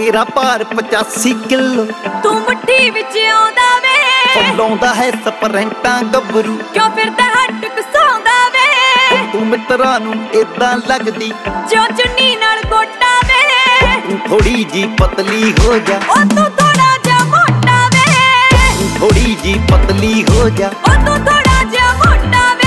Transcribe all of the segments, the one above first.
तेरा भार 85 किलो तू मुट्ठी विच आउंदा वे लाउंदा है स्परेंटां गबरू क्यों फिरदा हट घसाउंदा वे तू मित्रा नूं इदां लगदी जो चुन्नी नाल गोटा वे थोड़ी जी पतली हो जा ओ तू थोड़ा जा मोटा वे थोड़ी जी पतली हो जा ओ तू थोड़ा जा मोटा वे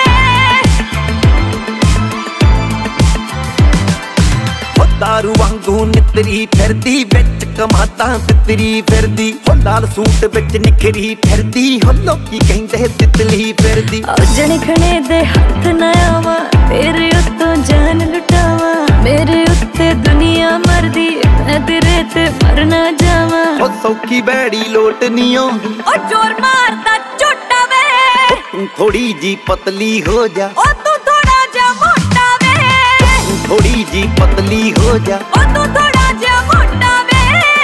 दारू वांगू नितरी फिरदी विच कमातां तितरी फिरदी हो लाल सूट विच निखरी फिरदी हो लोकी कहंदे तितली फिरदी जने खणे दे हथ ना आवा तेरे उत्तों जान लुटावा मेरे उत्ते दुनिया मरदी मैं तेरे ते मर ना जावा हो सौखी बैड़ी लोट नहीं आउंदी ओ जोर मारदा झोटा वे तू थोड़ी जी पतली हो जा ओ तू थोड़ा जा मोटा वे थोड़ी जी पतली हो जा ओ तू थोड़ा जा मोटा वे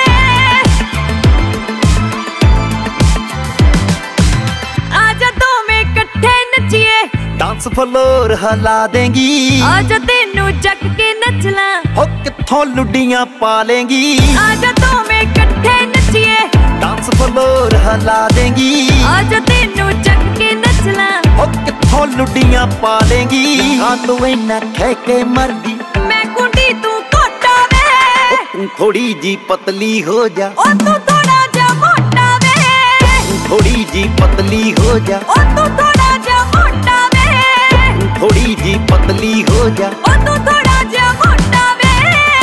आजा दोवें इकट्ठे नचिए डांस फ्लोर हिला देंगी आजा तेनू जग के नचला हो कित्थों लुडियां पालेंगी आजा दोवें इकट्ठे नचिए डांस फ्लोर हिला देंगी आजा तेनू जग के नचला हो कित्थों लुडियां पालेंगी हाँ तू इन्ना कह के मरदी मैं कुंडी तू कोटा वे तू थोड़ी जी पतली हो जा ओ तू थोड़ा जा मोटा वे थोड़ी जी पतली हो जा ओ तू थोड़ा जा मोटा वे थोड़ी जी पतली हो जा ओ तू थोड़ा जा मोटा वे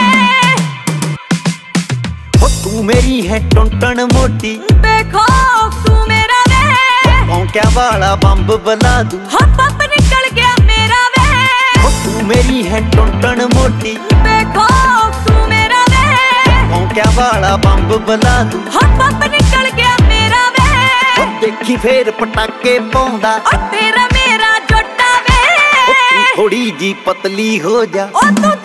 हो तू मेरी है टुनटन मोटी देखो तू मेरा वे भौंक्या वाला बंब बला दूं हो पंप निकल गया मेरा वे हो तू मेरी है टुनटन मोटी देखो तू मेरा वे भौंक्या वाला बंब बला दूं हो पंप निकल गया मेरा वे हो देखी फेर पटाके पाउंदा ओ तेरा मेरा जोटा वे थोड़ी जी पतली हो जा ओ तू